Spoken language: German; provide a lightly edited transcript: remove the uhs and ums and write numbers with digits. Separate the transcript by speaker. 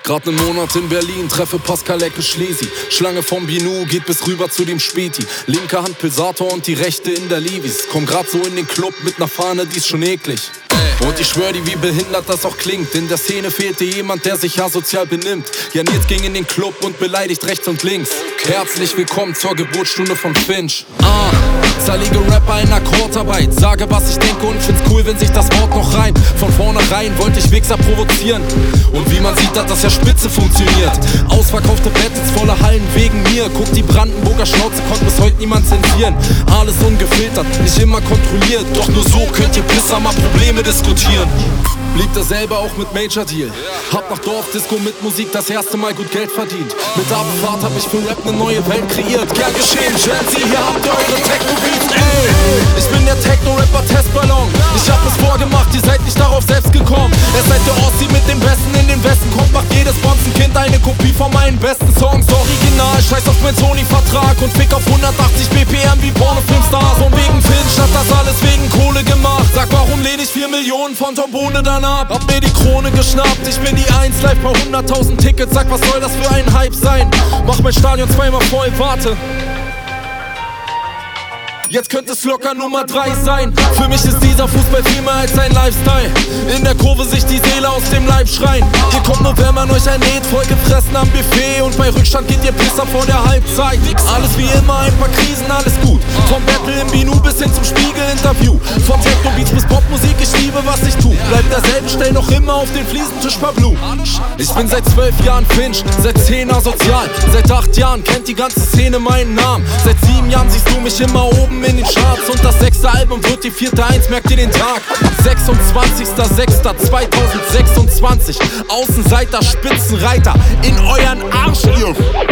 Speaker 1: Grad 'nen Monat in Berlin, treffe Pascal Ecke Schlesi. Schlange vom Binu, geht bis rüber zu dem Späti. Linke Hand Pulsator und die rechte in der Levis. Komm grad so in den Club mit ner Fahne, die ist schon eklig. Und ich schwör dir, wie behindert das auch klingt. In der Szene fehlte jemand, der sich asozial benimmt. Jan Nils ging in den Club und beleidigt rechts und links. Herzlich willkommen zur Geburtsstunde von Finch. Zerlege Rapper in Akkordarbeit. Sage, was ich denke und find's cool, wenn sich das Wort noch reimt. Von vornherein wollte ich Wichser provozieren. Und wie man sieht, hat das ja spitze funktioniert. Ausverkaufte Battles, volle Hallen wegen mir. Guck, die Brandenburger Schnauze konnte bis heute niemand zensieren. Alles ungefiltert, nicht immer kontrolliert. Doch nur so könnt ihr Pisser mal Probleme diskutieren. Blieb da selber auch mit Major Deal. Hab nach Dorfdisco mit Musik das erste Mal gut Geld verdient. Mit Abfahrt hab ich für Rap ne neue Welt kreiert. Gern geschehen, Gen Z, hier habt ihr eure Techno-Beats, ey. Ich bin der Techno-Rapper Testballon. Ich hab es vorgemacht, ihr seid nicht darauf selbst gekommen. Ihr seid der Ossi mit dem Besten in den Westen. Kommt, macht jedes Bonzenkind eine Kopie von meinen besten Songs. Original, scheiß auf mein Sony-Vertrag und fick auf 180 BPM wie Pornofilmstars. Und wegen Finch hat das alles wegen Kohle gemacht. Sag, warum lehne ich 4 Millionen von Tombone dann ab? Hab mir die Krone geschnappt, ich bin die 1 live bei 100.000 Tickets. Sag, was soll das für ein Hype sein? Mach mein Stadion zweimal voll, warte. Jetzt könnte es locker Nummer 3 sein. Für mich ist dieser Fußball viel mehr als ein Lifestyle. In der Kurve sich die Seele aus dem Leib schreien. Ihr kommt nur, wenn man euch ernährt, vollgefressen am Buffet. Und bei Rückstand geht ihr Pisser vor der Halbzeit. Alles wie immer, ein paar Krisen, alles gut. Vom Battle im Binu bis hin zum Spiegel-Interview. Von Techno-Beats bis Popmusik, ich liebe, was ich tu. Bleib derselbe, stell noch immer auf den Fliesentisch Pablo. Ich bin seit 12 Jahren Finch, seit 10 asozial. Seit 8 Jahren kennt die ganze Szene meinen Namen. Seit 7 Jahren siehst du mich immer oben in den Charts und das 6. Album wird die 4. 1, merkt ihr den Tag. 26.06.2026. Außenseiter, Spitzenreiter in euren Arsch, ihr